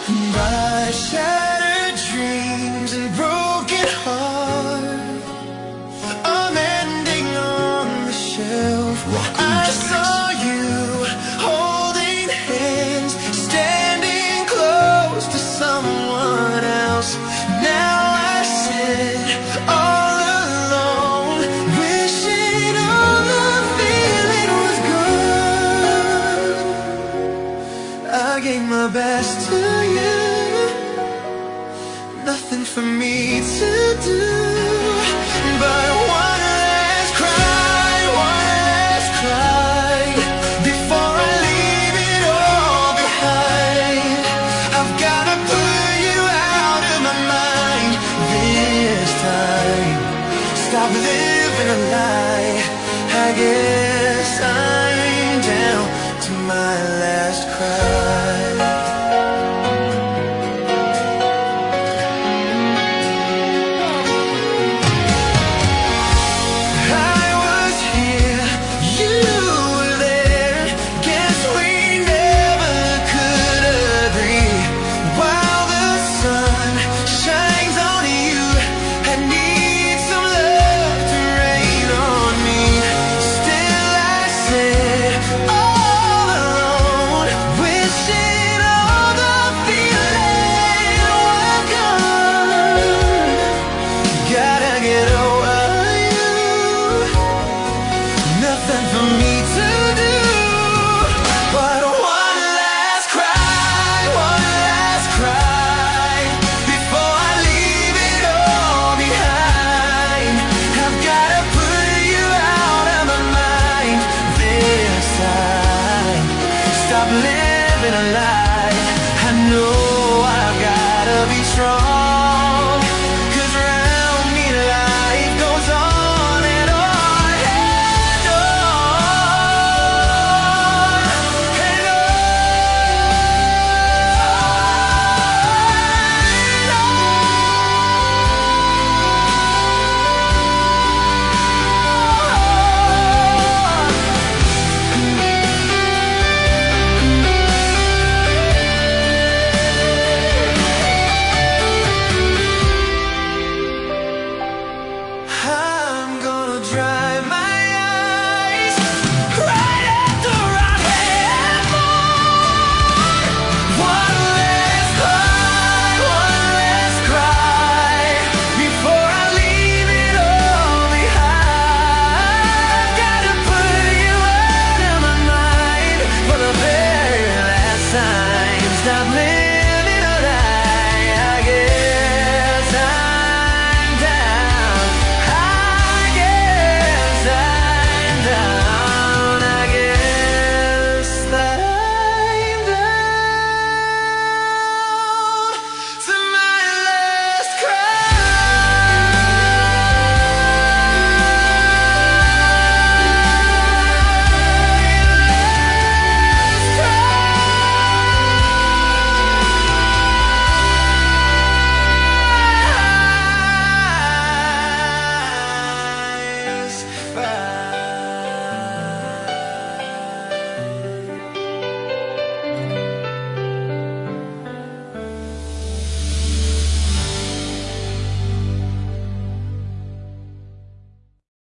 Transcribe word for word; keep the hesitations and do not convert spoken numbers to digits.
My shattered dreams and broken heart, I'm ending on the shelf. I saw you holding hands, standing close to someone else. Now I sit all alone, wishing all the feeling was gone. I gave my best to you, nothing for me to do but one last cry, one last cry before I leave it all behind. I've gotta put you out of my mind this time. Stop living a lie. I guess I'm down to my last cry. Nothing for me to do but one last cry, one last cry before I leave it all behind. I've gotta put you out of my mind this time. Stop living a lie. I know I've gotta be strong, 'cause around me life goes on and on. Stop living.